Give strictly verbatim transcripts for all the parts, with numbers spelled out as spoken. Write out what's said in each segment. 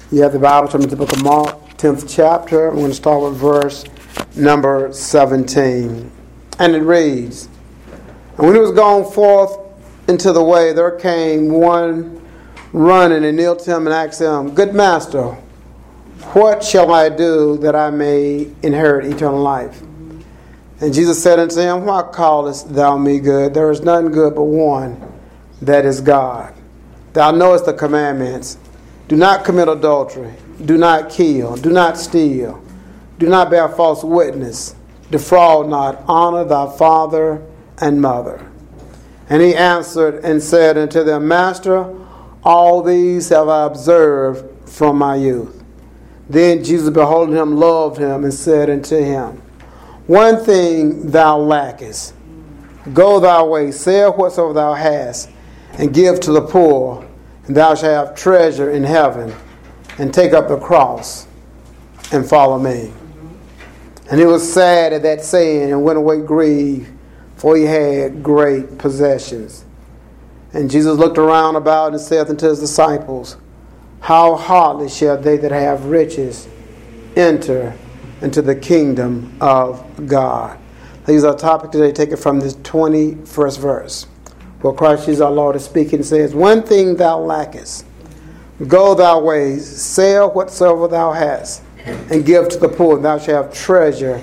You have the Bible, turn to the book of Mark, tenth chapter. I'm going to start with verse number seventeen. And it reads, "And when he was gone forth into the way, there came one running and kneeled to him and asked him, Good master, what shall I do that I may inherit eternal life? And Jesus said unto him, Why callest thou me good? There is none good but one, that is God. Thou knowest the commandments. Do not commit adultery. Do not kill. Do not steal. Do not bear false witness. Defraud not. Honor thy father and mother. And he answered and said unto them, Master, all these have I observed from my youth. Then Jesus, beholding him, loved him and said unto him, One thing thou lackest. Go thy way, sell whatsoever thou hast, and give to the poor, and thou shalt have treasure in heaven, and take up the cross and follow me. And he was sad at that saying, and went away grieved, for he had great possessions. And Jesus looked around about and said unto his disciples, How hardly shall they that have riches enter into the kingdom of God. These are our topic today, taken from this twenty-first verse, where Christ Jesus our Lord is speaking and says, One thing thou lackest. Go thy ways, sell whatsoever thou hast, and give to the poor, and thou shalt have treasure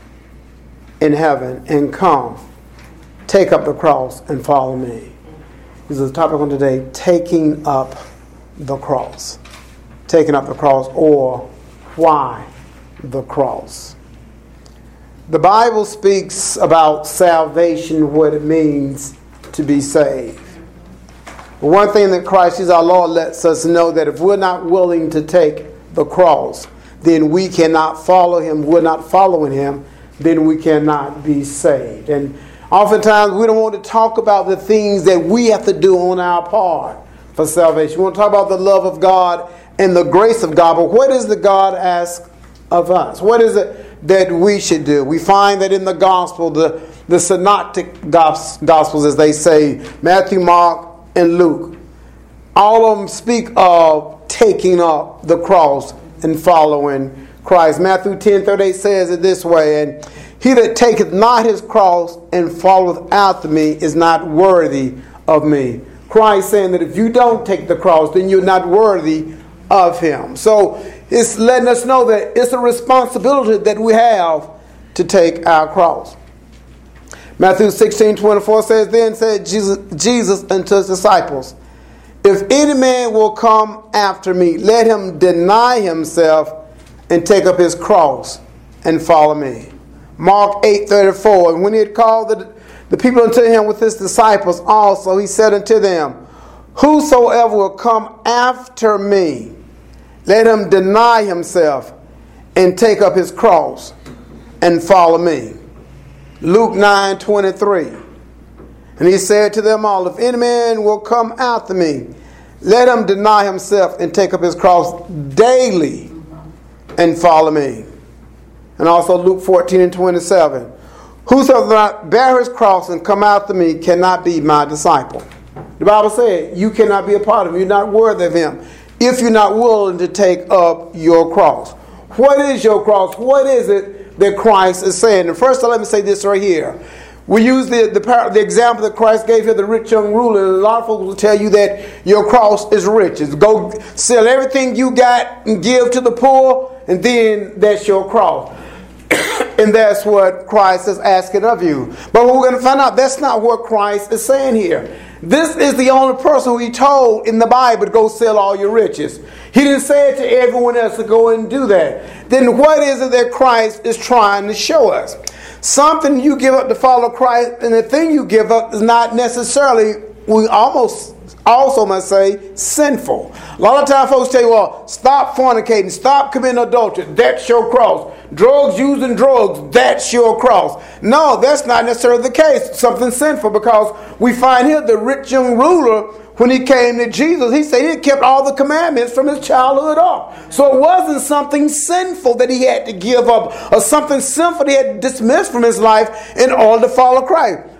in heaven, and come, take up the cross, and follow me. This is the topic on today, taking up the cross. Taking up the cross, or why the cross. The Bible speaks about salvation, what it means to be saved. But one thing that Christ Jesus our Lord lets us know, that if we're not willing to take the cross, then we cannot follow him. We're not following him, then we cannot be saved. And oftentimes we don't want to talk about the things that we have to do on our part for salvation. We want to talk about the love of God and the grace of God. But what does the God ask of us? What is it that we should do? We find that in the gospel, the, the synoptic gospels, as they say, Matthew, Mark, and Luke, all of them speak of taking up the cross and following Christ. Matthew ten thirty-eight says it this way, And he that taketh not his cross and followeth after me is not worthy of me. Christ saying that if you don't take the cross, then you're not worthy of him. So it's letting us know that it's a responsibility that we have to take our cross. Matthew sixteen twenty-four says, Then said Jesus, Jesus unto his disciples, If any man will come after me, let him deny himself and take up his cross and follow me. Mark eight thirty-four, And when he had called the, the people unto him with his disciples also, he said unto them, Whosoever will come after me, let him deny himself and take up his cross and follow me. Luke nine twenty-three, And he said to them all, If any man will come after me, let him deny himself and take up his cross daily and follow me. And also Luke fourteen and twenty-seven, Whosoever will not bear his cross and come after me cannot be my disciple. The Bible said you cannot be a part of him. You're not worthy of him if you're not willing to take up your cross. What is your cross? What is it that Christ is saying? And first, let me say this right here. We use the, the, the example that Christ gave here, the rich young ruler. And a lot of folks will tell you that your cross is riches. Go sell everything you got and give to the poor, and then that's your cross. And that's what Christ is asking of you. But we're going to find out that's not what Christ is saying here. This is the only person who he told in the Bible to go sell all your riches. He didn't say it to everyone else to go and do that. Then what is it that Christ is trying to show us? Something you give up to follow Christ, and the thing you give up is not necessarily, we almost also must say, sinful. A lot of times folks tell you, well, stop fornicating, stop committing adultery, that's your cross. Drugs, using drugs, that's your cross. No, that's not necessarily the case. Something sinful, because we find here the rich young ruler, when he came to Jesus, he said he kept all the commandments from his childhood up. So it wasn't something sinful that he had to give up, or something sinful that he had to dismiss from his life in order to follow Christ.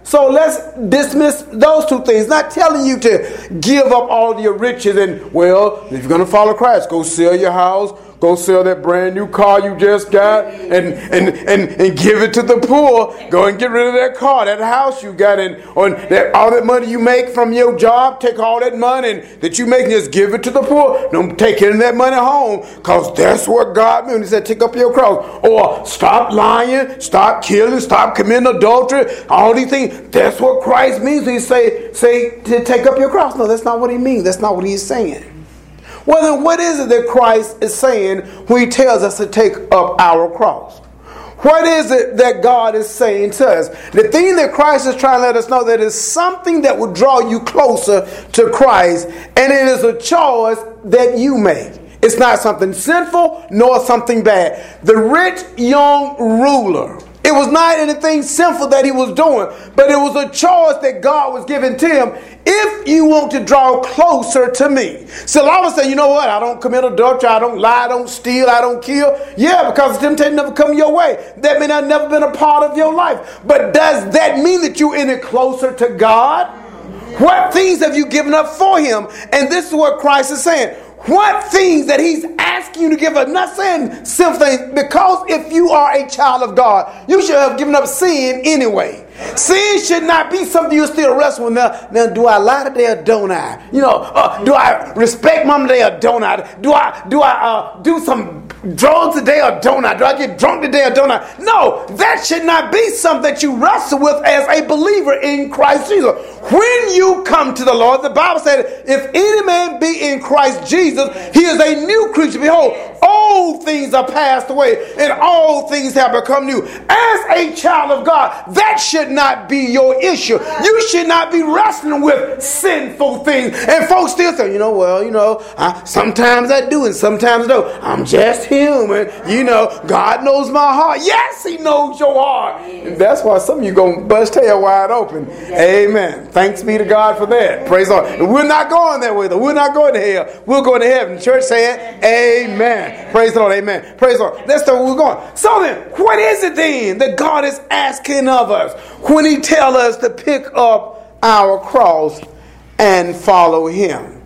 So let's dismiss those two things. Not telling you to give up all your riches and, well, if you're going to follow Christ, go sell your house, go sell that brand new car you just got and, and, and, and give it to the poor. Go and get rid of that car, that house you got, and on that, all that money you make from your job, take all that money and, that you make and just give it to the poor. Don't take any of that money home, because that's what God meant. He said, take up your cross. Or stop lying, stop killing, stop committing adultery, all these things. That's what Christ means when he say, say to take up your cross. No, that's not what he means. That's not what he's saying. Well, then what is it that Christ is saying when he tells us to take up our cross? What is it that God is saying to us? The thing that Christ is trying to let us know, that is something that will draw you closer to Christ, and it is a choice that you make. It's not something sinful nor something bad. The rich young ruler, it was not anything sinful that he was doing, but it was a choice that God was giving to him. If you want to draw closer to me. So a lot of us say, you know what? I don't commit adultery. I don't lie. I don't steal. I don't kill. Yeah, because the temptation never come your way. That may not never been a part of your life. But does that mean that you're any closer to God? What things have you given up for him? And this is what Christ is saying. What things that he's asking you to give up? Not saying simple things, because if you are a child of God, you should have given up sin anyway. Sin should not be something you're still wrestling with. Now, now, do I lie today or don't I? You know, uh, do I respect mom today or don't I? Do I do I uh, do some drugs today or don't I? Do I get drunk today or don't I? No, that should not be something that you wrestle with as a believer in Christ Jesus. When you come to the Lord, the Bible said, if any man be in Christ Jesus, he is a new creature. Behold, all things are passed away and all things have become new. As a child of God, that should not be your issue. You should not be wrestling with sinful things. And folks still say, you know, well, you know, I, sometimes I do and sometimes I don't. I'm just human. You know, God knows my heart. Yes, he knows your heart. And that's why some of you going to bust tail wide open. Amen. Thanks be to God for that. Praise the Lord. And we're not going that way, though. We're not going to hell. We're going to heaven. The church saying, amen. Praise the Lord. Amen. Praise the Lord. That's the way we're going. So then, what is it then that God is asking of us when he tells us to pick up our cross and follow him?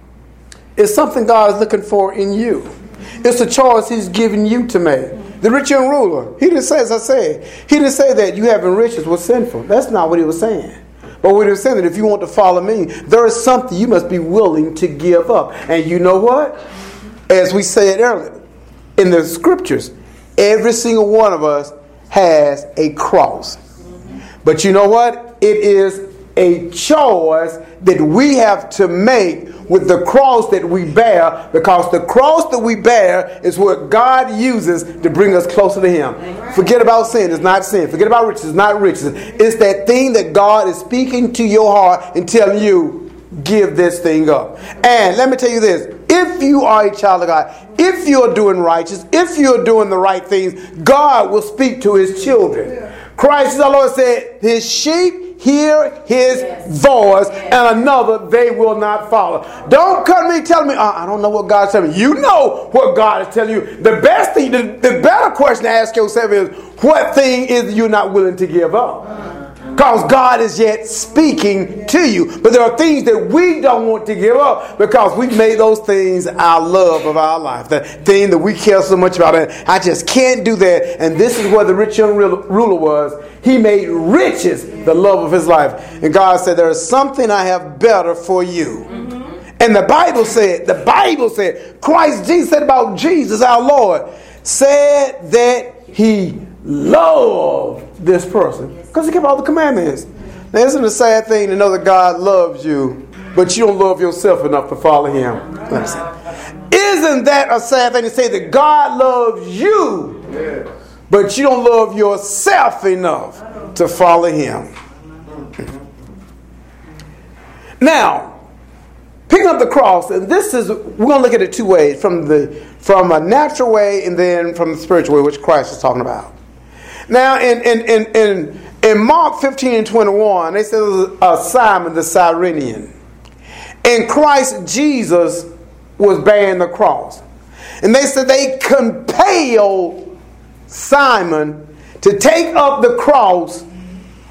It's something God is looking for in you. It's a choice he's giving you to make. The rich young ruler, he didn't say, as I said, he didn't say that you having riches was sinful. That's not what he was saying. But what he was saying, that if you want to follow me, there is something you must be willing to give up. And you know what? As we said earlier, in the scriptures, every single one of us has a cross. But you know what? It is a choice that we have to make with the cross that we bear, because the cross that we bear is what God uses to bring us closer to him. Forget about sin. It's not sin. Forget about riches. It's not riches. It's that thing that God is speaking to your heart and telling you, give this thing up. And let me tell you this. If you are a child of God, if you're doing righteous, if you're doing the right things, God will speak to his children. Christ the Lord said, his sheep hear his yes. voice, yes. and another they will not follow. Don't come to me telling me, oh, I don't know what God's telling me. You know what God is telling you. The best thing, the, the better question to ask yourself is, what thing is you not willing to give up? Because God is yet speaking to you. But there are things that we don't want to give up, because we've made those things our love of our life. The thing that we care so much about. And I just can't do that. And this is where the rich young ruler was. He made riches the love of his life. And God said, there is something I have better for you. Mm-hmm. And the Bible said, the Bible said, Christ Jesus said about Jesus, our Lord, said that he loved this person because he kept all the commandments. Now, isn't it a sad thing to know that God loves you, but you don't love yourself enough to follow him? Isn't that a sad thing to say that God loves you, yes. but you don't love yourself enough to follow him? Now, picking up the cross, and this is, we're going to look at it two ways, from the from a natural way and then from the spiritual way, which Christ is talking about. Now, in in in in, in Mark fifteen and twenty-one, they said there was a Simon the Cyrenian, and Christ Jesus was bearing the cross, and they said they compelled Simon to take up the cross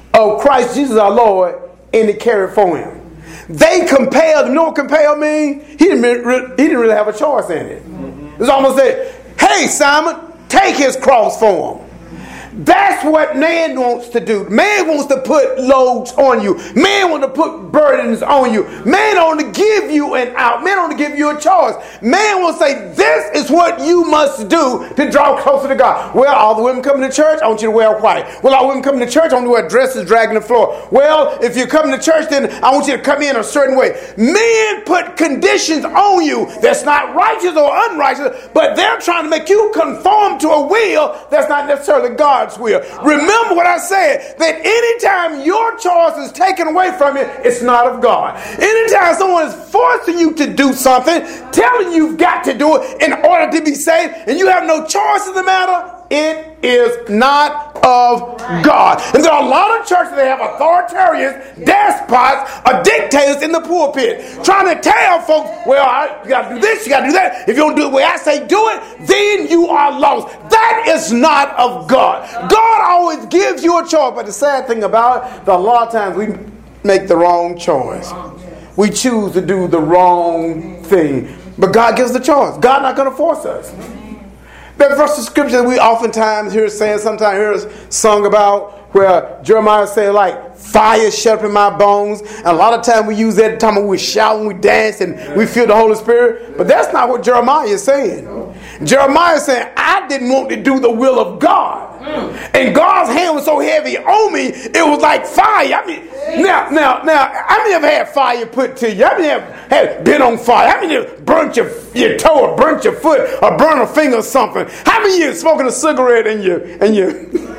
of Christ Jesus our Lord and to carry it for him. They compelled, you know what compel mean? He didn't, really, he didn't really have a choice in it. Mm-hmm. It's almost said, hey Simon, take his cross for him. That's what man wants to do. Man wants to put loads on you. Man wants to put burdens on you. Man wants to give you an out. Man wants to give you a choice. Man will say, this is what you must do to draw closer to God. Well, all the women coming to church, I want you to wear white. Well, all the women coming to church, I want you to wear dresses dragging the floor. Well, if you're coming to church, then I want you to come in a certain way. Men put conditions on you that's not righteous or unrighteous, but they're trying to make you conform to a will that's not necessarily God's will. Remember what I said, that anytime your choice is taken away from you, it's not of God. Anytime someone is forcing you to do something, telling you you've got to do it in order to be saved, and you have no choice in the matter, it is not of God. And there are a lot of churches that have authoritarians, despots, or dictators in the pulpit trying to tell folks, well, I, you got to do this, you got to do that. If you don't do it the way I say do it, then you are lost. That is not of God. God always gives you a choice. But the sad thing about it, that a lot of times we make the wrong choice. We choose to do the wrong thing. But God gives the choice. God's not going to force us. That verse of scripture that we oftentimes hear saying, sometimes hear us sung about, where Jeremiah said, like, fire shut up in my bones. And a lot of times we use that time when we shout and we dance and we feel the Holy Spirit. But that's not what Jeremiah is saying. Jeremiah is saying, I didn't want to do the will of God. And God's hand was so heavy on me, it was like fire. I mean, now, now, now, how many have had fire put to you? How many have, have been on fire? How many have burnt your, your toe or burnt your foot or burnt a finger or something? How many of you have smoking a cigarette and you, and you...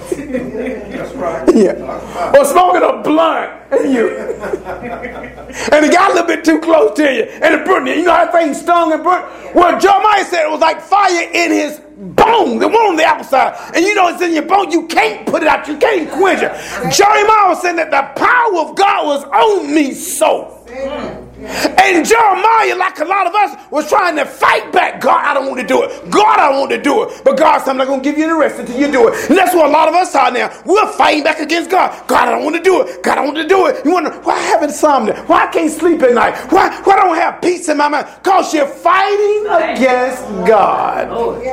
That's right. Yeah. Or smoking a blunt and you and it got a little bit too close to you and it burned you. You know how that thing stung and burnt? Well, Jeremiah said it was like fire in his bone. The one on the outside. And you know it's in your bone. You can't put it out. You can't quench it. Jeremiah was saying that the power of God was on me so. And Jeremiah, like a lot of us, was trying to fight back. God, I don't want to do it. God, I don't want to do it. But God said, I'm not going to give you the rest until you do it. And that's what a lot of us are now. We're fighting back against God. God, I don't want to do it. God, I don't want to do it. You wonder, why I have insomnia? Why I can't sleep at night? Why, why I don't have peace in my mind? Because you're fighting against God.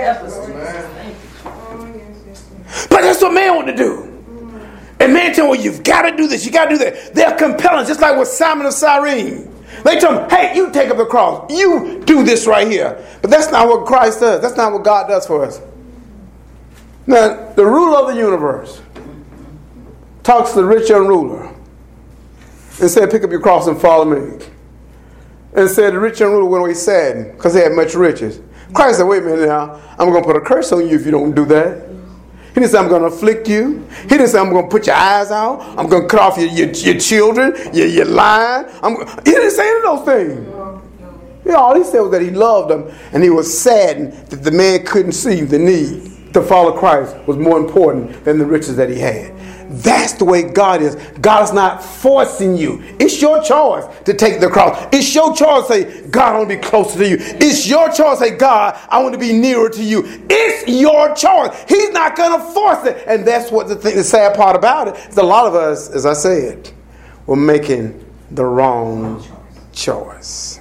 But that's what man want to do. And man tell me, well, you've got to do this, you got to do that. They're compelling, just like with Simon of Cyrene. They tell him, hey, you take up the cross. You do this right here. But that's not what Christ does. That's not what God does for us. Now, the ruler of the universe talks to the rich young ruler and said, pick up your cross and follow me. And said the rich young ruler went away sad because he had much riches. Christ said, wait a minute now. I'm going to put a curse on you if you don't do that. He didn't say, I'm going to afflict you. He didn't say, I'm going to put your eyes out. I'm going to cut off your, your, your children, your, your line. I'm, he didn't say any of those things. You know, all he said was that he loved them, and he was saddened that the man couldn't see the need to follow Christ was more important than the riches that he had. That's the way God is. God is not forcing you. It's your choice to take the cross. It's your choice to say, God, I want to be closer to you. It's your choice to say, God, I want to be nearer to you. It's your choice. He's not going to force it. And that's what the, thing, the sad part about it is a lot of us, as I said, we're making the wrong choice.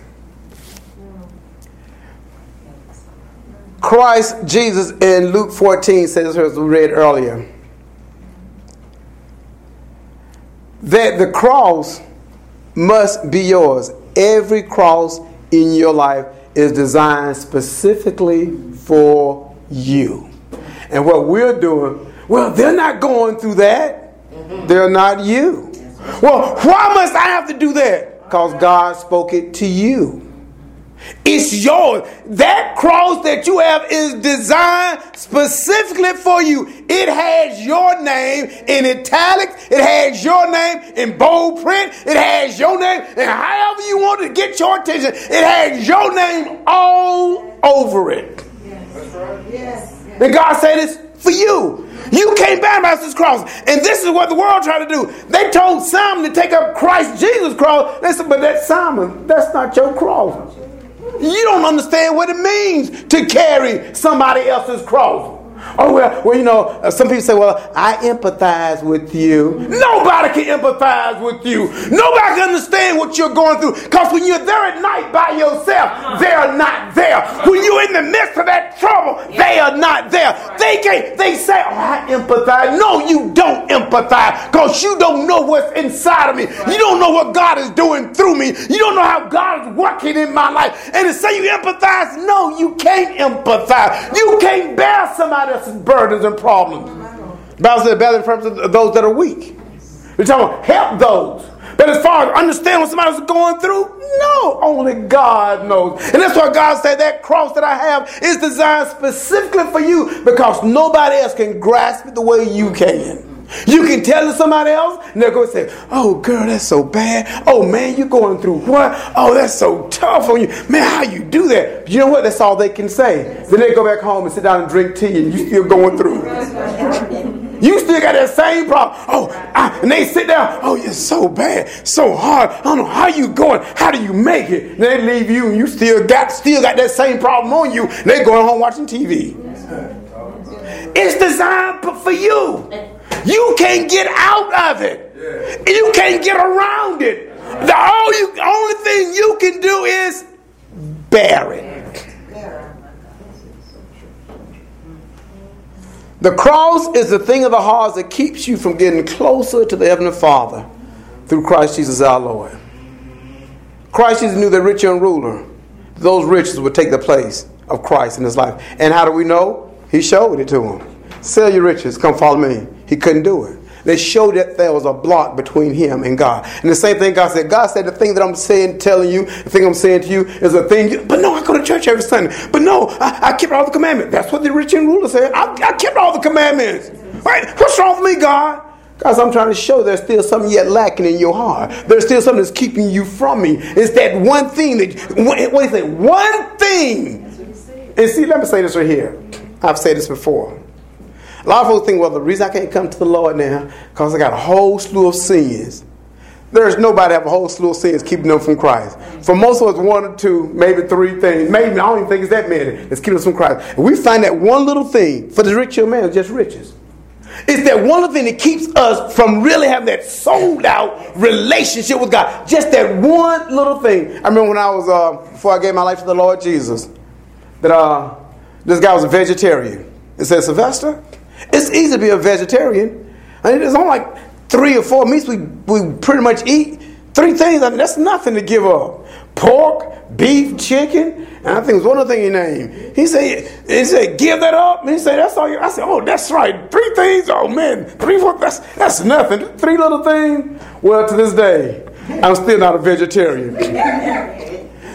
Christ Jesus in Luke fourteen says, as we read earlier, that the cross must be yours. Every cross in your life is designed specifically for you. And what we're doing, well, they're not going through that. They're not you. Well, why must I have to do that? Because God spoke it to you. It's yours. That cross that you have is designed specifically for you. It has your name in italics. It has your name in bold print. It has your name, and however you want to get your attention, it has your name all over it. Yes. That's right. Yes. Yes. And God said it's for you. You can't bypass this cross. And this is what the world tried to do. They told Simon to take up Christ Jesus' cross. They said, but that's Simon. That's not your cross. You don't understand what it means to carry somebody else's cross. Oh, well, well, you know, uh, some people say, well, I empathize with you. Nobody can empathize with you. Nobody can understand what you're going through. Because when you're there at night by yourself, they are not there. When you're in the midst of that trouble, they are not there. They can't, they say, oh, I empathize. No, you don't empathize because you don't know what's inside of me. You don't know what God is doing through me. You don't know how God is working in my life. And to say you empathize, no, you can't empathize. You can't bear somebody else's burdens and problems. The Bible says, bear the burdens of those that are weak. We're talking about help those. But as far as understand what somebody's going through, no, only God knows. And that's why God said that cross that I have is designed specifically for you because nobody else can grasp it the way you can. You can tell to somebody else, and they're going to say, oh, girl, that's so bad. Oh, man, you're going through what? Oh, that's so tough on you. Man, how you do that? But you know what? That's all they can say. Then they go back home and sit down and drink tea, and you still going through. You still got that same problem. Oh, I, and they sit down. Oh, you're so bad, so hard. I don't know how you going. How do you make it? And they leave you, and you still got still got that same problem on you. And they going home watching T V. It's designed for you. You can't get out of it. You can't get around it. The all you, only thing you can do is bear it. The cross is the thing of the heart that keeps you from getting closer to the Heavenly Father through Christ Jesus our Lord. Christ Jesus knew that rich young ruler, those riches would take the place of Christ in his life. And how do we know? He showed it to him. Sell your riches, come follow me. He couldn't do it. They showed that there was a block between him and God. And the same thing God said. God said the thing that I'm saying, telling you, the thing I'm saying to you is a thing. You, but no, I go to church every Sunday. But no, I, I kept all the commandments. That's what the rich young ruler said. I, I kept all the commandments. Right? What's wrong with me, God? Because I'm trying to show there's still something yet lacking in your heart. There's still something that's keeping you from me. It's that one thing that, what do you say? One thing. And see, let me say this right here. I've said this before. A lot of folks think, well, the reason I can't come to the Lord now because I got a whole slew of sins. There's nobody have a whole slew of sins keeping them from Christ. For most of us, one or two, maybe three things. Maybe, I don't even think it's that many that's keeping us from Christ. And we find that one little thing for the rich young man is just riches. It's that one little thing that keeps us from really having that sold out relationship with God. Just that one little thing. I remember when I was, uh, before I gave my life to the Lord Jesus, that uh, this guy was a vegetarian. He said, Sylvester, it's easy to be a vegetarian. I mean, there's only like three or four meats we, we pretty much eat. Three things, I mean, that's nothing to give up. Pork, beef, chicken, and I think it was one other thing he named. He said, he said, give that up. And he said, that's all you. I said, oh, that's right. Three things? Oh, man. Three, four, that's, that's nothing. Three little things? Well, to this day, I'm still not a vegetarian.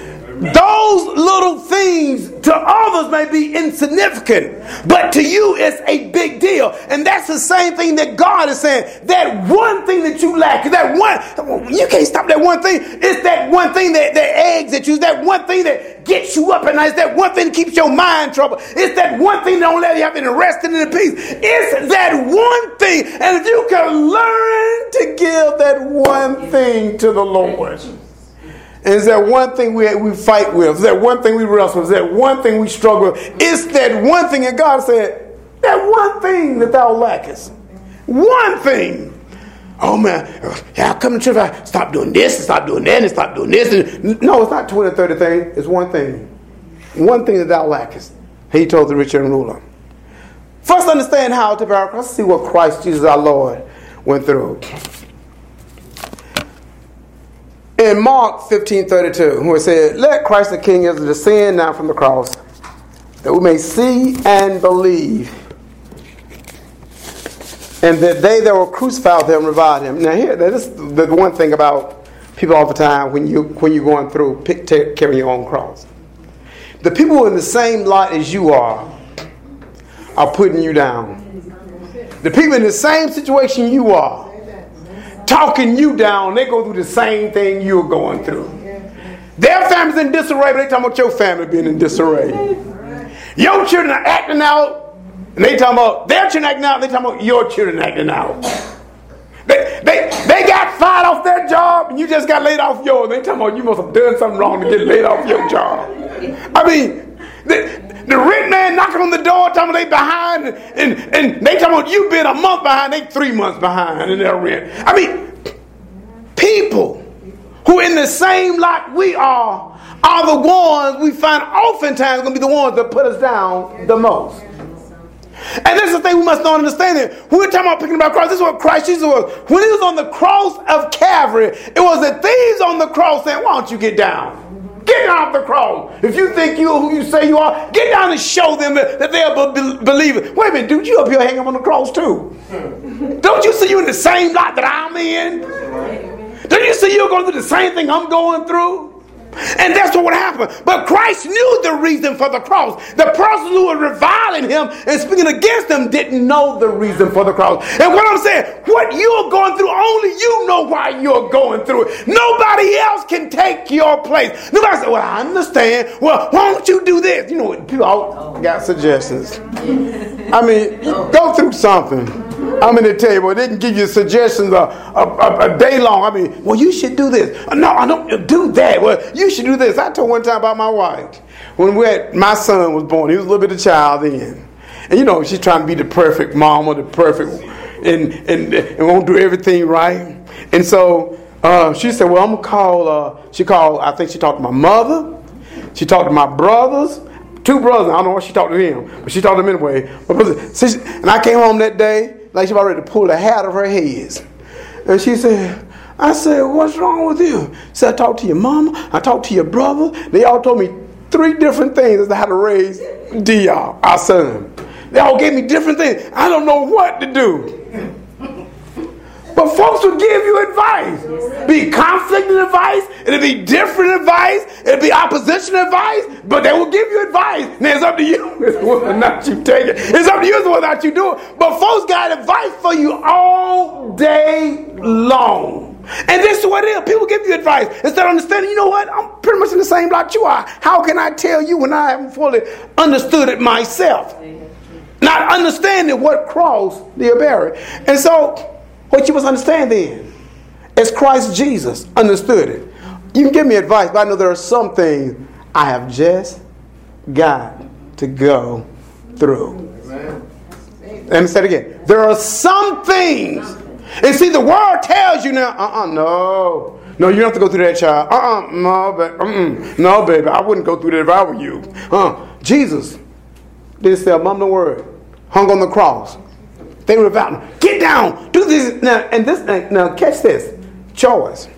Those little things to others may be insignificant, but to you it's a big deal. And that's the same thing that God is saying. That one thing that you lack, that one, you can't stop that one thing. It's that one thing that, that eggs that you, that one thing that gets you up at night. It's that one thing that keeps your mind troubled. It's that one thing that don't let you have any rest and any peace. It's that one thing. And if you can learn to give that one thing to the Lord. And it's that one thing we we fight with. It's that one thing we wrestle with. It's that one thing we struggle with. It's that one thing that God said, that one thing that thou lackest. One thing. Oh, man, yeah, I come to church, I stop doing this and stop doing that and stop doing this. And no, it's not twenty, thirty things. It's one thing. One thing that thou lackest. He told the rich young ruler. First, understand how to bear our cross. Let's see what Christ Jesus our Lord went through. In Mark fifteen thirty-two, who said, let Christ the King Israel descend now from the cross, that we may see and believe, and that they that were crucified with him revived him. Now here, this is the one thing about people all the time when you when you're going through pick, t- carrying your own cross. The people in the same lot as you are are putting you down. The people in the same situation you are, talking you down, they go through the same thing you're going through. Their family's in disarray, but they talking about your family being in disarray. Your children are acting out, and they talking about their children acting out, they talking about your children acting out. They, they, they got fired off their job, and you just got laid off yours. They talking about you must have done something wrong to get laid off your job. I mean, the, the rich man knocking knocking on the door, talking about they behind, and, and, and they talking about you been a month behind, they three months behind in their rent. I mean, people who in the same lot we are, are the ones we find oftentimes going to be the ones that put us down the most. And this is the thing we must not understand. It. When we're talking about picking about Christ, this is what Christ Jesus was. When he was on the cross of Calvary, it was the thieves on the cross saying, why don't you get down? Get down off the cross. If you think you're who you say you are, get down and show them that, that they'll be, believe it. Wait a minute, dude, you up here hanging on the cross too. Don't you see you in the same lot that I'm in? Don't you see you're going through the same thing I'm going through? And that's what would happen. But Christ knew the reason for the cross. The person who was reviling him and speaking against him didn't know the reason for the cross. And what I'm saying, what you're going through, only you know why you're going through it. Nobody else can take your place. Nobody said, well, I understand. Well, why don't you do this? You know, people all got suggestions. I mean, go through something. I'm going to tell you, well, they can give you suggestions a, a, a day long. I mean, well, you should do this. No, I don't do that. Well, you should do this. I told one time about my wife. When we had, my son was born, he was a little bit of a child then. And, you know, she's trying to be the perfect mama, the perfect, and, and, and won't do everything right. And so uh, she said, well, I'm going to call, uh, she called, I think she talked to my mother. She talked to my brothers. Two brothers. I don't know what she talked to him, but she talked to them anyway. And I came home that day, like she was ready to pull the hat of her head. And she said, I said, what's wrong with you? She said, I talked to your mama, I talked to your brother. They all told me three different things as to how to raise D R, our son. They all gave me different things. I don't know what to do. But folks will give you advice. Be conflicting advice. It'll be different advice. It'll be opposition advice. But they will give you advice. And it's up to you whether or not you take it. It's up to you whether or not you do it. But folks got advice for you all day long. And this is what it is. People give you advice instead of understanding, you know what? I'm pretty much in the same lot you are. How can I tell you when I haven't fully understood it myself? Not understanding what cross they're bearing. And so, what you must understand then is Christ Jesus understood it. You can give me advice, but I know there are some things I have just got to go through. Amen. Let me say it again. There are some things. And see, the world tells you now, uh-uh, no. No, you don't have to go through that, child. Uh-uh, no, baby. Uh-uh, no, baby. I wouldn't go through that if I were you. Uh, Jesus didn't say a mumbling word. Hung on the cross. They were about, get down, do this. Now, and this, now catch this. Choice.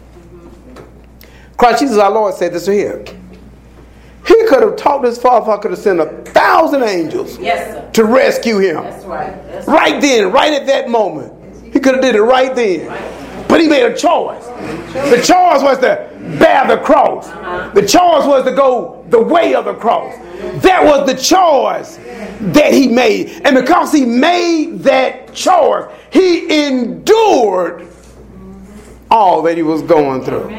Christ Jesus our Lord said this here. He could have talked his Father, could have sent a thousand angels yes, sir. to rescue him. That's right. That's right. Right then, right at that moment. He could have did it right then. Right. But he made a choice. The choice was to bear the cross. Uh-huh. The choice was to go the way of the cross. That was the choice that he made. And because he made that choice, he endured all that he was going through.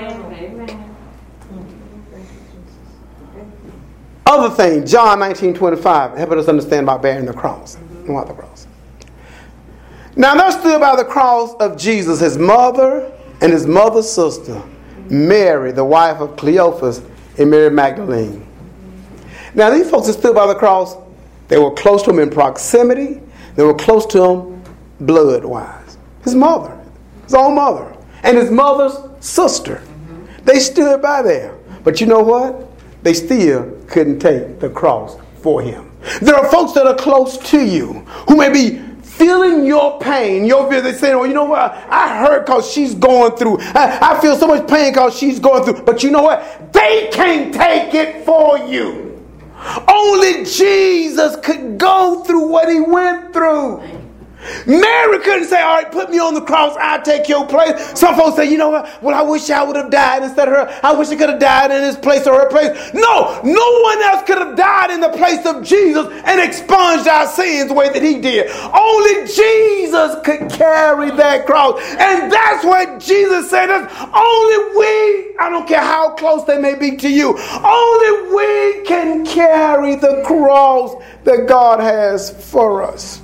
Other thing, John nineteen twenty-five, helping us understand about bearing the cross. About the cross. Now there stood by the cross of Jesus his mother and his mother's sister, Mary, the wife of Cleophas, and Mary Magdalene. Now these folks that stood by the cross, they were close to him in proximity. They were close to him blood-wise. His mother, his own mother, and his mother's sister. They stood by there. But you know what? They still couldn't take the cross for him. There are folks that are close to you who may be feeling your pain, your fear. They say, well, you know what? I hurt because she's going through. I, I feel so much pain because she's going through. But you know what? They can't take it for you. Only Jesus could go through what he went through. Mary couldn't say, all right, put me on the cross, I'll take your place. Some folks say, you know what? Well, I wish I would have died instead of her. I wish I could have died in his place or her place. No, no one else could have died in the place of Jesus and expunged our sins the way that he did. Only Jesus could carry that cross. And that's what Jesus said. Only we, I don't care how close they may be to you, only we can carry the cross that God has for us.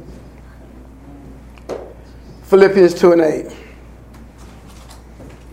Philippians two and eight.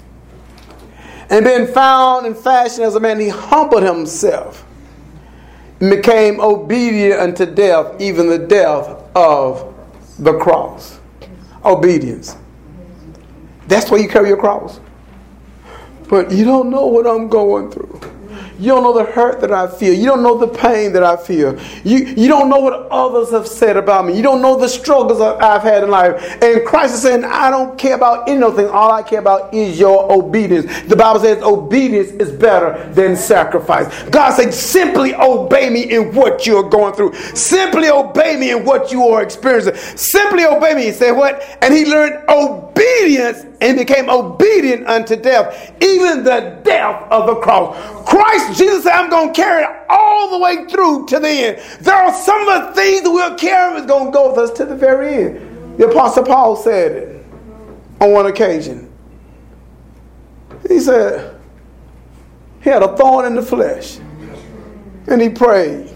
And being found in fashion as a man, he humbled himself, became obedient unto death, even the death of the cross. Obedience. That's why you carry your cross. But you don't know what I'm going through. You don't know the hurt that I feel. You don't know the pain that I feel. You, you don't know what others have said about me. You don't know the struggles I've had in life. And Christ is saying, I don't care about anything. All I care about is your obedience. The Bible says obedience is better than sacrifice. God said, simply obey me in what you're going through. Simply obey me in what you are experiencing. Simply obey me. He said what? And he learned obedience and became obedient unto death, even the death of the cross. Christ, Jesus said, I'm going to carry it all the way through to the end. There are some of the things that we'll carry is going to go with us to the very end. The Apostle Paul said it on one occasion. He said, he had a thorn in the flesh. And he prayed,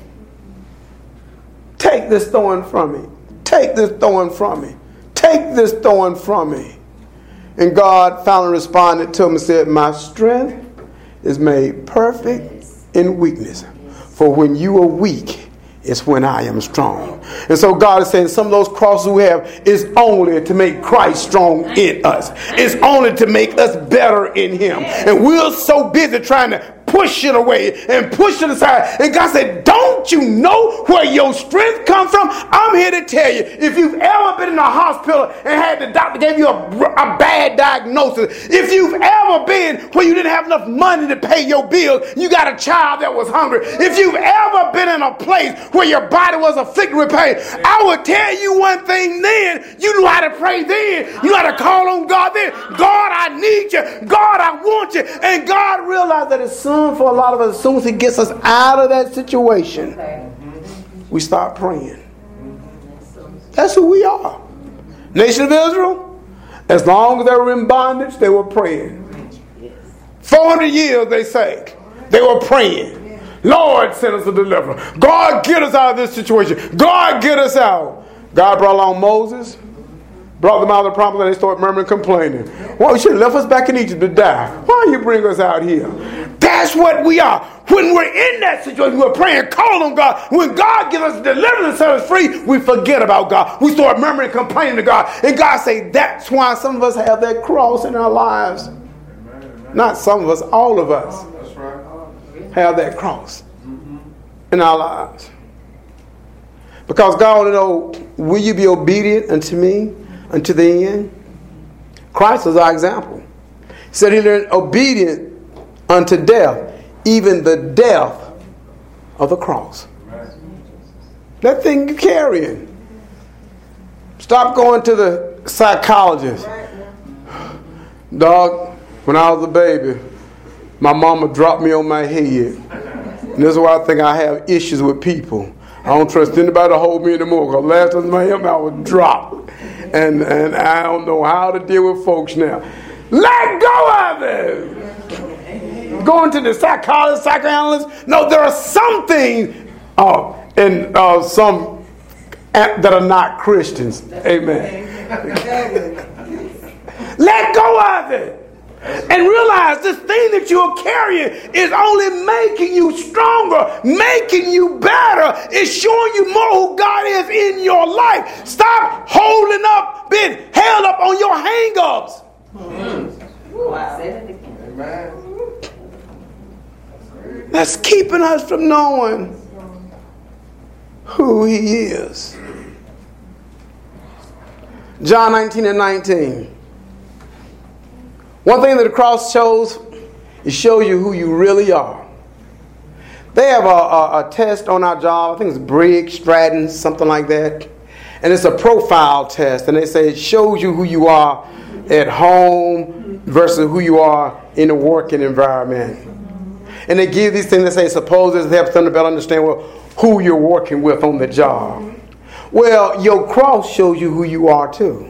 take this thorn from me. Take this thorn from me. Take this thorn from me. And God finally responded to him and said, my strength is made perfect in weakness. For when you are weak, it's when I am strong. And so God is saying some of those crosses we have is only to make Christ strong in us. It's only to make us better in him. And we're so busy trying to push it away and push it aside. And God said, don't you know where your strength comes from? I'm here to tell you, if you've ever been in a hospital and had the doctor gave you a, a bad diagnosis, if you've ever been where you didn't have enough money to pay your bills, you got a child that was hungry, if you've ever been in a place where your body was afflicted with pain, I will tell you one thing then, you knew how to pray then, you knew how to call on God then. God, I need you. God, I want you. And God realized that as soon for a lot of us, as soon as he gets us out of that situation, we start praying. That's who we are. Nation of Israel, as long as they were in bondage, they were praying. four hundred years, they say, they were praying. Lord, send us a deliverer. God, get us out of this situation. God, get us out. God brought along Moses, brought them out of the promised land, and they started murmuring and complaining. Well, you should have left us back in Egypt to die. Why you bring us out here? That's what we are. When we're in that situation, we're praying, calling on God. When God gives us deliverance and set us free, we forget about God. We start murmuring and complaining to God. And God say, that's why some of us have that cross in our lives. Not some of us, all of us have that cross in our lives. Because God want to know, will you be obedient unto me unto the end? Christ was our example. He said he learned obedient unto death, even the death of the cross. That thing you're carrying. Stop going to the psychologist. Dog, when I was a baby, my mama dropped me on my head. And this is why I think I have issues with people. I don't trust anybody to hold me anymore, because last time I hit, I was dropped. And, and I don't know how to deal with folks now. Let go of it. Going to the psychologist, psychoanalyst. No, there are some things uh, and uh, some that are not Christians. Amen. Let go of it. And realize this thing that you're carrying is only making you stronger, making you better. It's showing you more who God is in your life. Stop holding up, being held up on your hang-ups. That's keeping us from knowing who He is. John nineteen and nineteen. One thing that the cross shows, it shows you who you really are. They have a, a, a test on our job. I think it's Briggs, Stratton, something like that. And it's a profile test. And they say it shows you who you are at home versus who you are in a working environment. And they give these things that say, suppose this helps them to better understand well, who you're working with on the job. Well, your cross shows you who you are too.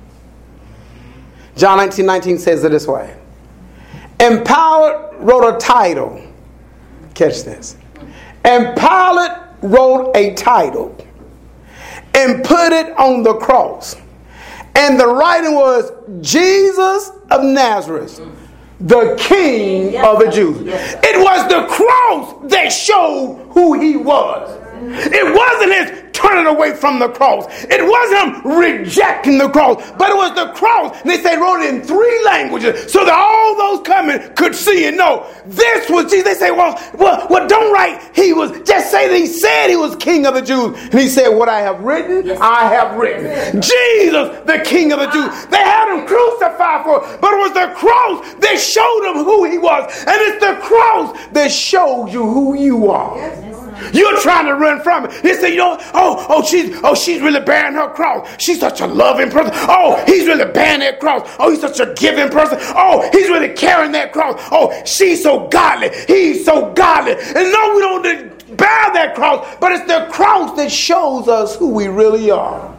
John nineteen nineteen says it this way. And Pilate wrote a title. Catch this. And Pilate wrote a title and put it on the cross. And the writing was Jesus of Nazareth, the King yes. of the Jews. Yes. It was the cross that showed who he was. It wasn't his turning away from the cross. It wasn't him rejecting the cross, but it was the cross. And they say wrote it in three languages so that all those coming could see and know this was Jesus. They say, well, well, well, don't write. He was just say that he said he was King of the Jews, and he said, "What I have written, yes. I have written." Yes. Jesus, the King of the Jews. They had him crucified for it, but it was the cross that showed him who he was, and it's the cross that shows you who you are. Yes. You're trying to run from it. They say, you know, oh, oh, she's, oh, she's really bearing her cross. She's such a loving person. Oh, he's really bearing that cross. Oh, he's such a giving person. Oh, he's really carrying that cross. Oh, she's so godly. He's so godly. And no, we don't bear that cross, but it's the cross that shows us who we really are.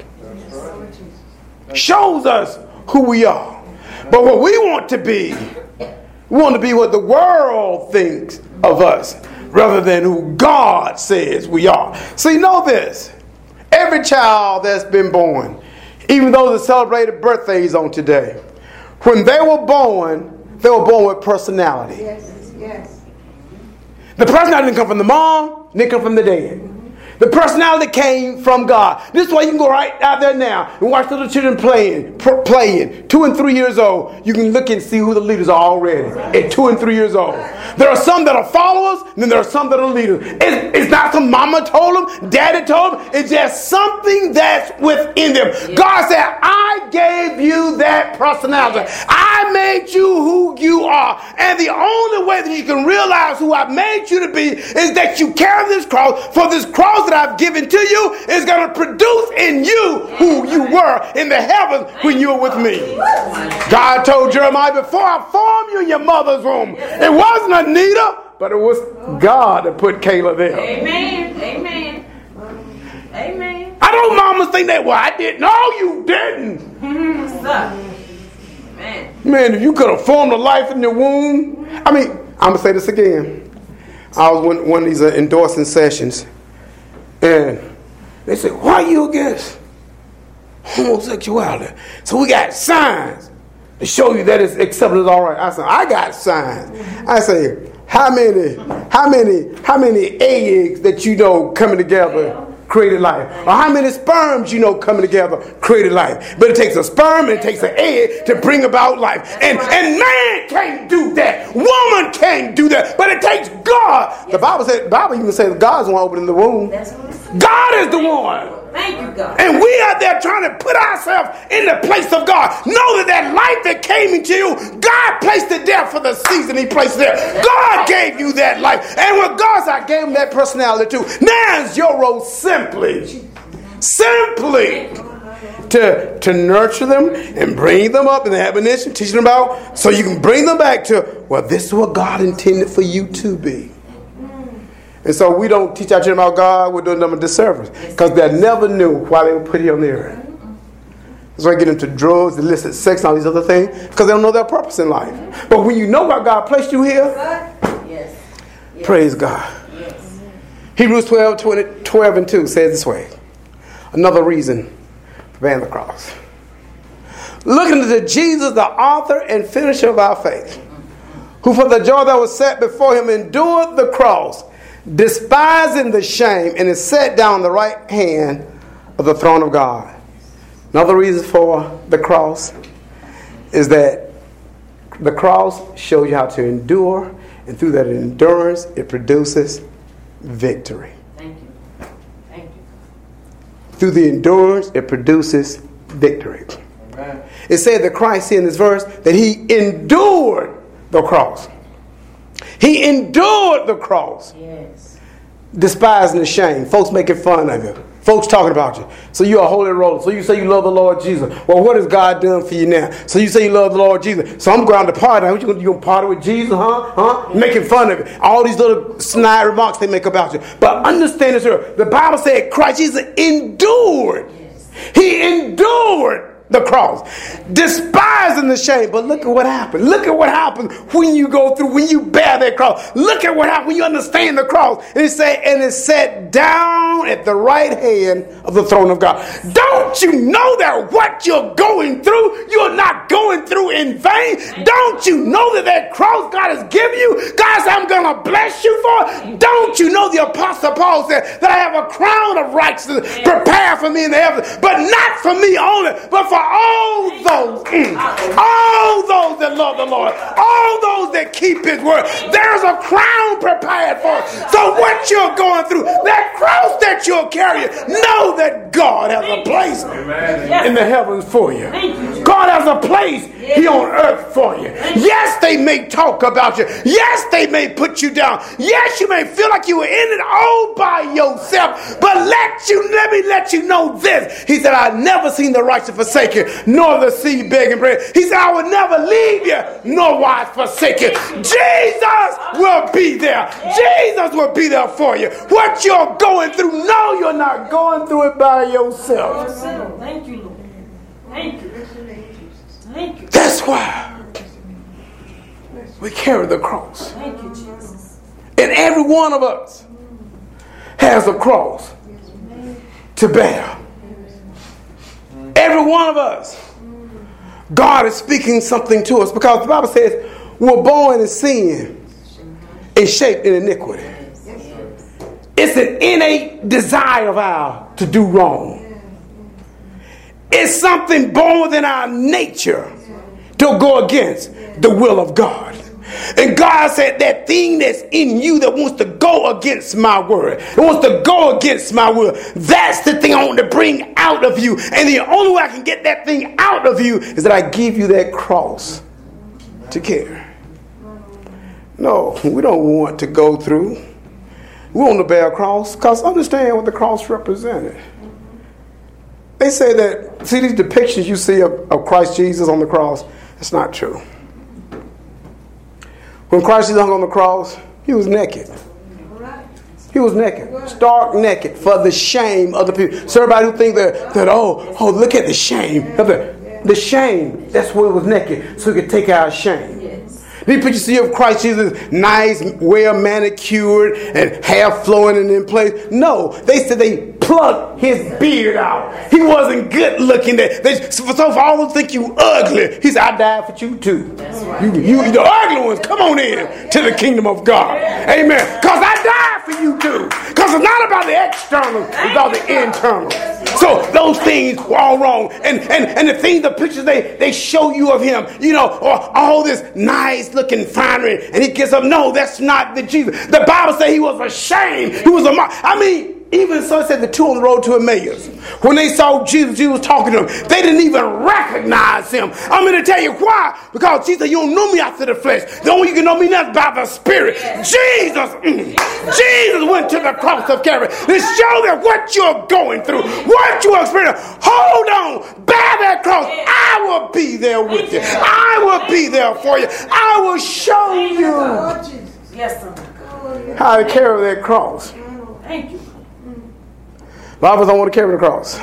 Shows us who we are. But what we want to be, we want to be what the world thinks of us, rather than who God says we are. See, know this. Every child that's been born, even though they celebrated birthdays on today, when they were born, they were born with personality. Yes, yes. The personality didn't come from the mom, didn't come from the dad. The personality came from God. This is why you can go right out there now and watch little children playing, pr- playing. Two and three years old, you can look and see who the leaders are already at two and three years old. There are some that are followers, and then there are some that are leaders. It's, it's not some mama told them, daddy told them. It's just something that's within them. Yeah. God said, I gave you that personality. Yeah. I made you who you are. And the only way that you can realize who I made you to be is that you carry this cross. For this cross that I've given to you is going to produce in you who you were in the heavens when you were with me. God told Jeremiah, before I formed you in your mother's womb, it wasn't Anita, but it was God that put Kayla there. Amen. Amen. Amen. I know mamas think that, well, I didn't. No, you didn't. Man. Man, if you could have formed a life in your womb. I mean, I'm going to say this again. I was one, one of these uh, endorsing sessions. And they said, why are you against homosexuality? So we got signs to show you that it's accepted as all right. I said, I got signs. I say, how many, how many, how many eggs that you know coming together created life? Or how many sperms you know coming together created life? But it takes a sperm and it takes an egg to bring about life. And, and man can't do that. Woman can't do that. But it takes God. The Bible said, the Bible even says God's the one opening the womb. God is the one. Thank you, God. And we are there trying to put ourselves in the place of God. Know that that life that came into you, God placed it there for the season he placed there. God gave you that life. And when God said, I gave him that personality too. Now it's your role simply, simply to, to nurture them and bring them up in the admonition, teaching them about, so you can bring them back to, well, this is what God intended for you to be. And so we don't teach our children about God. We're doing them a disservice because they never knew why they were put here on the earth. That's why they get into drugs, illicit sex, and all these other things because they don't know their purpose in life. But when you know why God placed you here, yes. Yes. Praise God. Yes. Hebrews twelve, twenty, twelve and two says this way. Another reason for bearing the cross. Looking to Jesus, the author and finisher of our faith, who for the joy that was set before him endured the cross, despising the shame, and is set down on the right hand of the throne of God. Another reason for the cross is that the cross shows you how to endure, and through that endurance, it produces victory. Thank you. Thank you. Through the endurance, it produces victory. Amen. It said that Christ here in this verse that he endured the cross. He endured the cross. Yes. Despising the shame. Folks making fun of you. Folks talking about you. So you're a holy roller. So you say you love the Lord Jesus. Well, what has God done for you now? So you say you love the Lord Jesus. So I'm going to party. What you going to do? You going to party with Jesus, huh? Huh? Making fun of it. All these little snide remarks they make about you. But understand this here. The Bible said Christ Jesus endured. Yes. He endured the cross, despising the shame. But look at what happened. Look at what happens when you go through, when you bear that cross. Look at what happens when you understand the cross. And it say, and it's set down at the right hand of the throne of God. Don't Don't you know that what you're going through, you're not going through in vain? Don't you know that that cross God has given you, God said, I'm going to bless you for? Don't you know the Apostle Paul said that I have a crown of righteousness prepared for me in the heavens, but not for me only, but for all those, mm, all those that love the Lord, all those that keep his word. There's a crown prepared for us. So what you're going through, that cross that you're carrying, know that God has a place in the heavens for you. God has a place here on earth for you. Yes, they may talk about you. Yes, they may put you down. Yes, you may feel like you were in it all by yourself. But let you let me let you know this. He said, I've never seen the righteous forsaken, nor the seed begging bread. He said, I will never leave you, nor wise forsaken. Jesus will be there. Jesus will be there for you. What you're going through, no, you're not going through it by yourself. Thank you, Lord. Thank you. Thank you. That's why we carry the cross. Thank you, Jesus. And every one of us has a cross to bear. Every one of us. God is speaking something to us because the Bible says we're born in sin and shaped in iniquity. It's an innate desire of ours to do wrong. It's something born within our nature to go against the will of God. And God said that thing that's in you that wants to go against my word, that wants to go against my will, that's the thing I want to bring out of you. And the only way I can get that thing out of you is that I give you that cross to carry. No, we don't want to go through. We want to bear a cross because understand what the cross represented. They say that, see these depictions you see of, of Christ Jesus on the cross, it's not true. When Christ Jesus hung on the cross, he was naked. He was naked, stark naked for the shame of the people. So everybody who think that, that oh, oh, look at the shame. The, the shame, that's why he was naked, so he could take our shame. These pictures see of Christ Jesus, nice, well manicured, and hair flowing and in place. No, they said they plucked his beard out. He wasn't good looking. They, they, so for all of them think you ugly. He said, I died for you too. Right. You, you, the ugly ones, come on in to the kingdom of God. Amen. Because I died for you too. Because it's not about the external, it's about the internal. So those things were all wrong. And, and, and the things, the pictures they, they show you of him, you know, or all this nice looking finery, and he gets up. No, that's not the Jesus. The Bible says he was ashamed. He was a mock. I mean, even so, it said the two on the road to Emmaus. When they saw Jesus, Jesus was talking to them. They didn't even recognize him. I'm going to tell you why. Because Jesus, you don't know me after the flesh. The only you can know me now is by the Spirit. Jesus, mm, Jesus went to the cross of Calvary to show them what you're going through, what you're experiencing. Hold on, bear that cross. I will be there with you. I will be there for you. I will show you how to carry that cross. Thank you. A lot of us don't want to carry the cross.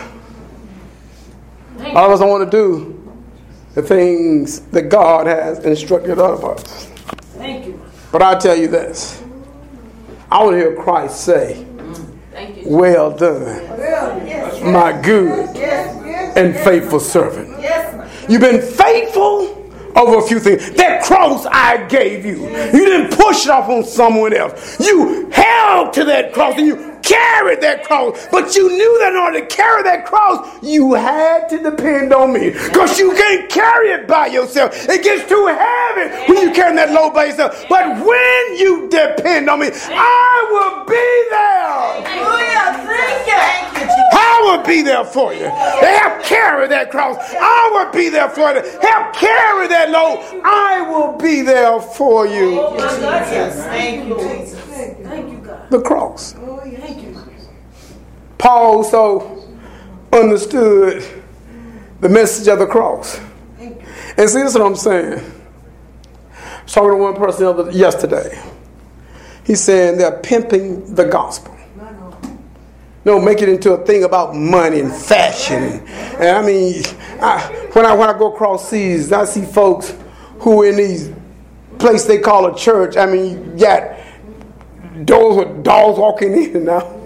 A lot of us don't want to do the things that God has instructed of us. Thank you. But I tell you this. I want to hear Christ say, Thank you. well done, my good and faithful servant. You've been faithful over a few things. That cross I gave you. You didn't push it off on someone else. You held to that cross and you carried that cross. But you knew that in order to carry that cross, you had to depend on me. Because you can't carry it by yourself. It gets too heavy when you carry that load by yourself. But when you depend on me, I will be there. Thank you. I will be there for you. Help carry that cross. I will be there for you. Help carry that load. I will be there for you. Thank you, Jesus. Thank you, God. The cross. Thank you. Paul so understood the message of the cross. And see, this is what I'm saying. I was talking to one person yesterday. He's saying they're pimping the gospel. No, make it into a thing about money and fashion. And, and I mean, I, when I when I go across seas, I see folks who in these places they call a church. I mean, you got doors with dogs walking in now.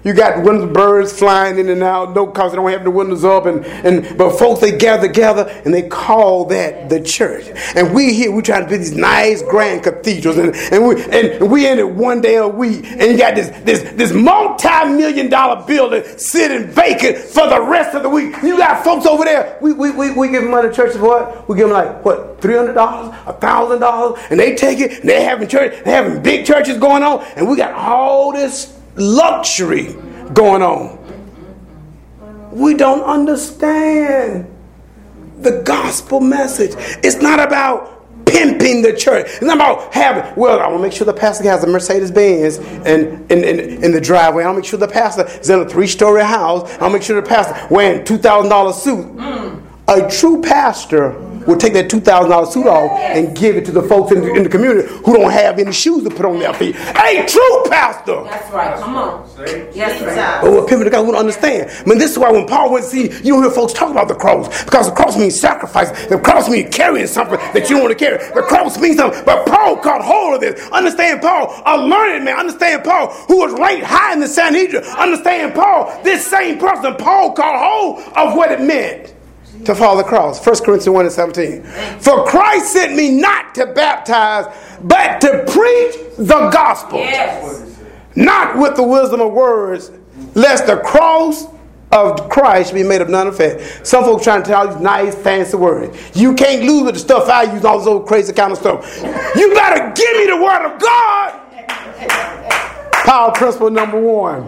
You got windows, birds flying in and out, no cause they don't have the windows up, and, and but folks they gather together and they call that the church. And we here we trying to build these nice grand cathedrals, and, and we and we in it one day a week, and you got this this this multi-million dollar building sitting vacant for the rest of the week. You got folks over there. We we we, we give them money to churches for what? We give them like what three hundred dollars, a thousand dollars, and they take it. And they having church, they having big churches going on, and we got all this luxury going on. We don't understand the gospel message. It's not about pimping the church. It's not about having, well, I want to make sure the pastor has a Mercedes Benz in, in, in, in the driveway. I'll make sure the pastor is in a three-story house. I'll make sure the pastor wearing two thousand dollars suit. Mm. A true pastor will take that two thousand dollars suit off and give it to the folks in the, in the community who don't have any shoes to put on their feet. A true pastor. That's right. Come on. Yes, right. But what people got wouldn't understand. I mean, this is why when Paul went to see, you don't hear folks talk about the cross. Because the cross means sacrifice. The cross means carrying something that you don't want to carry. The cross means something. But Paul caught hold of this. Understand Paul, a learned man. Understand Paul, who was ranked high in the Sanhedrin. Understand Paul, this same person, Paul caught hold of what it meant to follow the cross. First Corinthians one and seventeen. For Christ sent me not to baptize, but to preach the gospel. Yes. Not with the wisdom of words, lest the cross of Christ be made of none effect. Some folks trying to tell you nice, fancy words. You can't lose with the stuff I use, all this old crazy kind of stuff. You better give me the word of God. Power principle number one.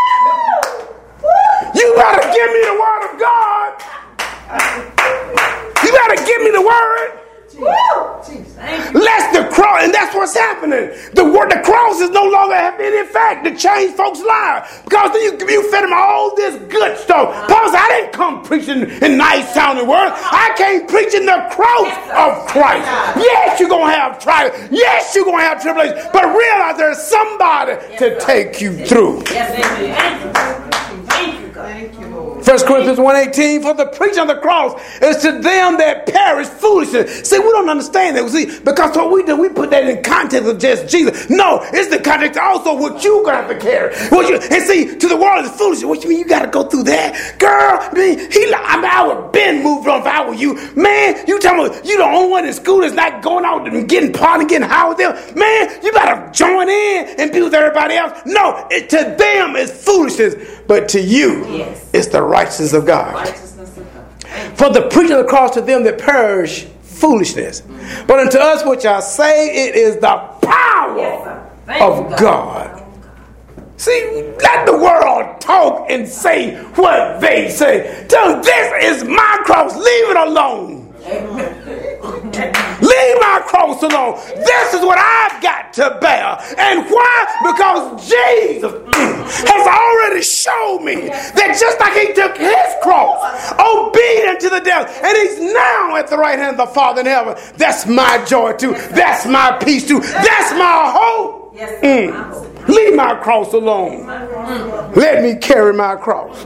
You better give me the word of God. You gotta give me the word. Lest the cross, and that's what's happening. The word, the cross is no longer having any effect to change folks' lives, because then you you fed them all this good stuff. Paul said, I didn't come preaching in nice sounding words. I came preaching the cross of Christ. Yes, you're gonna have trials. Yes, you're gonna have tribulation. But realize there's somebody to take you through. Thank you, God. Thank you, Lord. First Corinthians one eighteen, for the preaching of the cross is to them that perish foolishness. See, we don't understand that. See, because what we do, we put that in context of just Jesus. No, it's the context also what you're going to have to carry. What you, and see, to the world is foolishness. What you mean you got to go through that? Girl, I mean, he, I, mean, I would have been moved on if I were you. Man, you talking about you the only one in school that's not going out and getting part and getting high with them. Man, you better join in and be with everybody else. No, it, to them it's foolishness. But to you, yes, it's the righteousness of God. Righteousness of God. For the preaching of the cross to them that perish, foolishness. Mm-hmm. But unto us which I say, it is the power yes, of God. God. See, let the world talk and say what they say. Tell them, this is my cross. Leave it alone. Leave my cross alone. This is what I've got to bear. And why? Because Jesus has already showed me that just like he took his cross, obedient to the death, and he's now at the right hand of the Father in heaven. That's my joy too. That's my peace too. That's my hope. Mm. Leave my cross alone. Let me carry my cross.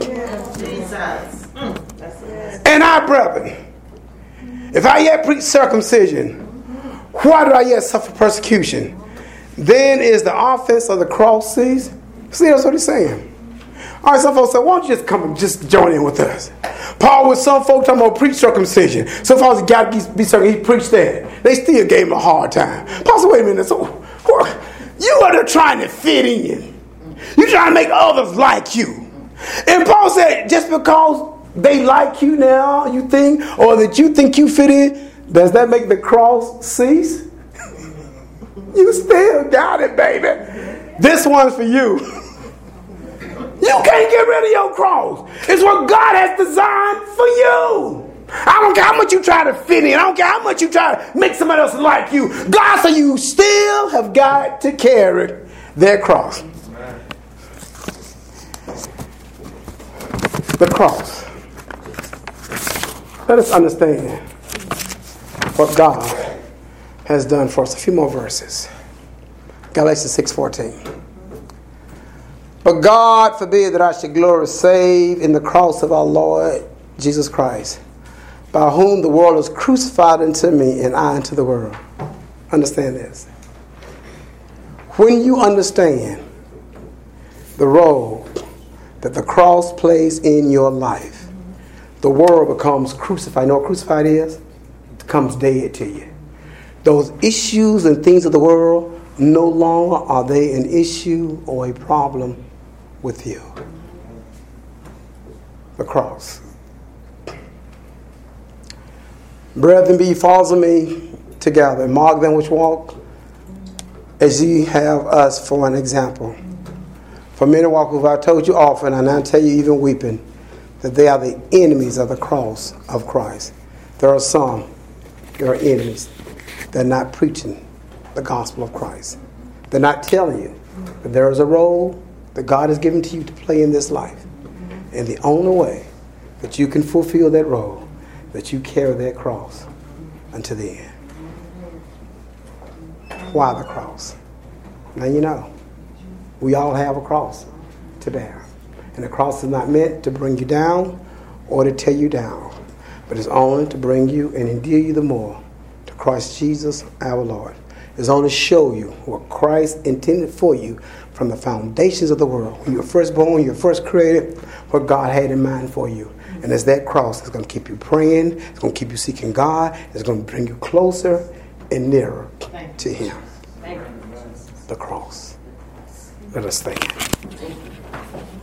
And I, brethren, if I yet preach circumcision, why do I yet suffer persecution? Then is the offense of the cross ceased? See, that's what he's saying. All right, some folks say, why don't you just come and just join in with us? Paul with some folks talking about preach circumcision. Some folks got to be circumcision. He preached that. They still gave him a hard time. Paul said, wait a minute. So, you are there trying to fit in. You're trying to make others like you. And Paul said, just because they like you now, you think, or that you think you fit in, does that make the cross cease? You still got it, baby. This one's for you. You can't get rid of your cross. It's what God has designed for you. I don't care how much you try to fit in. I don't care how much you try to make somebody else like you. God said you still have got to carry their cross. The cross. Let us understand what God has done for us. A few more verses. Galatians six fourteen. But God forbid that I should glory save in the cross of our Lord Jesus Christ, by whom the world is crucified unto me and I unto the world. Understand this. When you understand the role that the cross plays in your life, the world becomes crucified. You know what crucified is? It becomes dead to you. Those issues and things of the world, no longer are they an issue or a problem with you. The cross. Brethren, be ye followers of me together, and mark them which walk as ye have us for an example. For many walk, who I told you often, and I tell you even weeping, that they are the enemies of the cross of Christ. There are some, there are enemies. They're not preaching the gospel of Christ. They're not telling you that there is a role that God has given to you to play in this life. And the only way that you can fulfill that role, that you carry that cross unto the end. Why the cross? Now you know, we all have a cross to bear. And the cross is not meant to bring you down or to tear you down, but it's only to bring you and endear you the more to Christ Jesus our Lord. It's only to show you what Christ intended for you from the foundations of the world. When you were first born, you were first created, what God had in mind for you. And it's that cross that's going to keep you praying, it's going to keep you seeking God, it's going to bring you closer and nearer to Him. The cross. Let us stand.